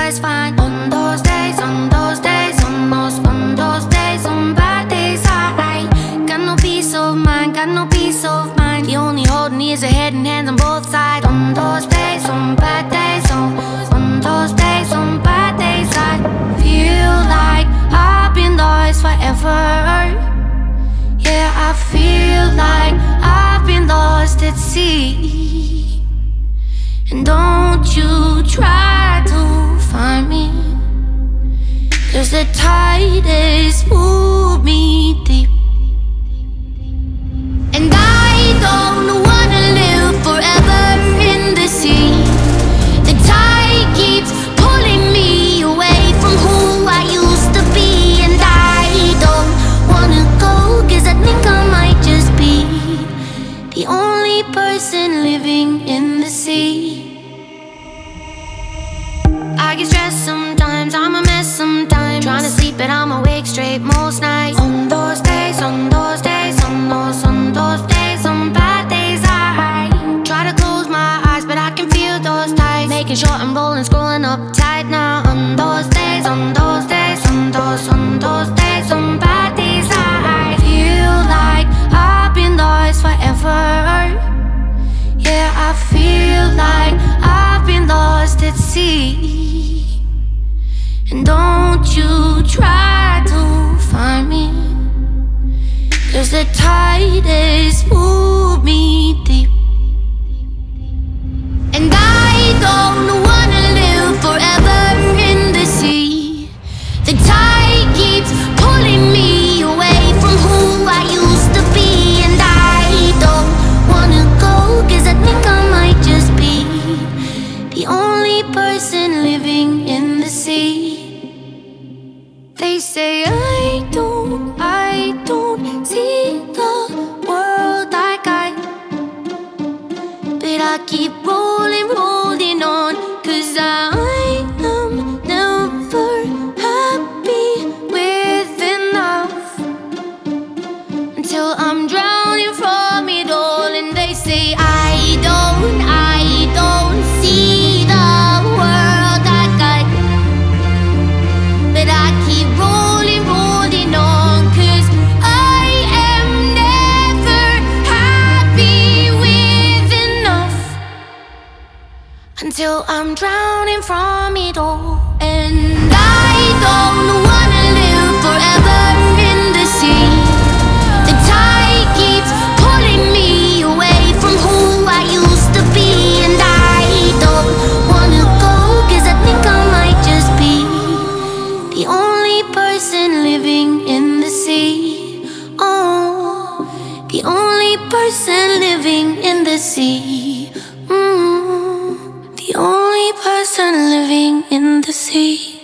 guy's fine. On those days, on those days, on those days, on bad days, I got no peace of mind, got no peace of mind. The only holding is a head and hands on both sides. On those days, on bad days, on those days, on bad days, I feel like I've been lost forever. Yeah, I feel like I've been lost at sea. And don't you try to find me, 'cause the tide has pulled me deep. And I don't wanna live forever in the sea. The tide keeps pulling me away from who I used to be. And I don't wanna go, 'cause I think I might just be the only person living in the sea. I get stressed sometimes, I'm a mess sometimes. Trying to sleep but I'm awake straight most nights. On those days, on those days, on those days, on bad days, I try to close my eyes but I can feel those tights, making sure I'm rolling, scrolling up tight now. On those days, on those days, on those days, on bad days, I feel like I've been lost forever. Yeah, I feel like I've been lost at sea. And don't you try to find me, 'cause the tide has pulled me deep. And I don't wanna live forever in the sea. The tide keeps pulling me away from who I used to be. And I don't wanna go, 'cause I think I might just be the only person living in the sea. They say I don't see the world like but I keep rolling on, 'cause I am never happy with enough until I'm drowning from it all. And they say I don't see the world like but I keep rolling on, 'cause I am never happy with enough until I'm drowning from it all. And I don't wanna live forever in the sea. The tide keeps pulling me away from who I used to be. And I don't wanna go, 'cause I think I might just be the only person living in the sea. Oh, the only person living in the sea. The only person living in the sea.